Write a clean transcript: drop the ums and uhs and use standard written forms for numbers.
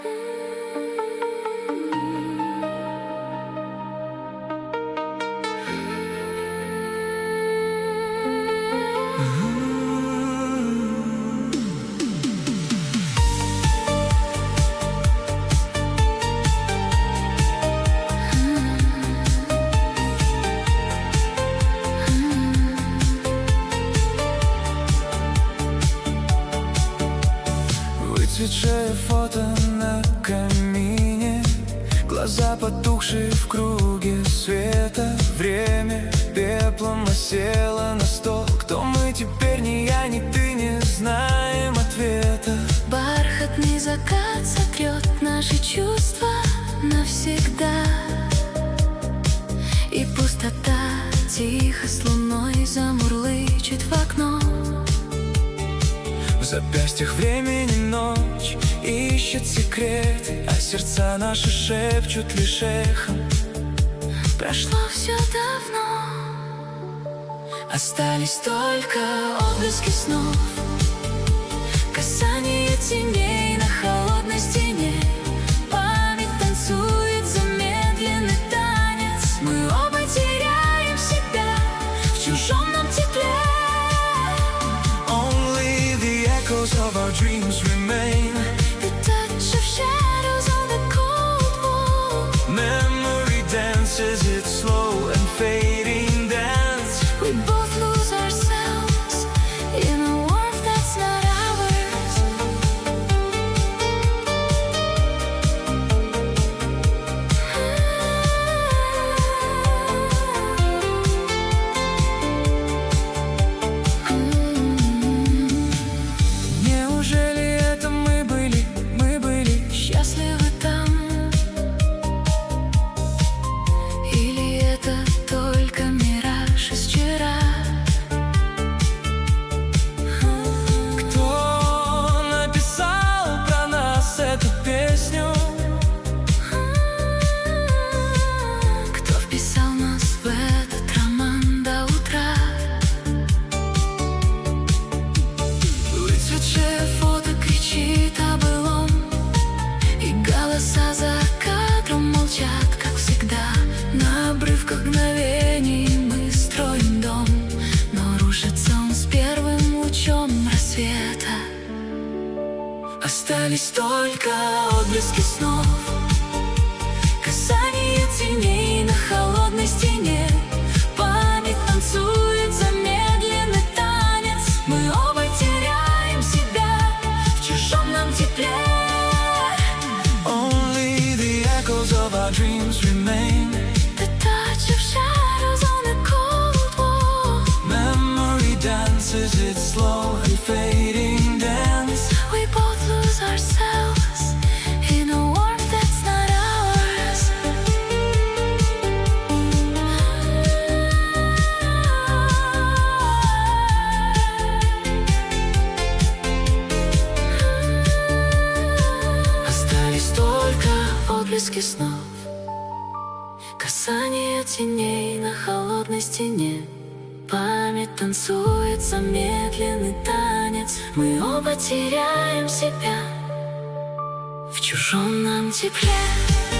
Выцветшее фото на камине, глаза потухшие в круге света. Время пеплом осело на стол. Кто мы теперь, ни я, ни ты, не знаем ответа. Бархатный закат сотрет наши чувства навсегда, и пустота тихо с луной замурлычет в окно. В запястьях времени ночь ищет секреты, а сердца наши шепчут лишь эхом. Прошло все давно, остались только отблески снов, касание теней на холодной стене. Память танцует замедленный танец. Мы оба теряем себя в чужом нам тепле. Of our dreams remain. The touch of shadows on the cold wall. Memory dances its slow and fading dance. We both lose ourselves in a warmth that's not ours. На обрывках мгновений мы строим дом, но рушится он с первым лучом рассвета. Остались только отблески снов, касание теней на холодной стене. Память танцует замедленный танец. Мы оба теряем себя в чужом нам тепле. Only the echoes of our dreams remain. The touch of shadows on the cold wall. Memory dances its slow and fading dance. We both lose ourselves in a warmth that's not ours. Остались только Отблески снов, касание теней на холодной стене. Память танцует замедленный танец. Мы оба теряем себя в чужом нам тепле.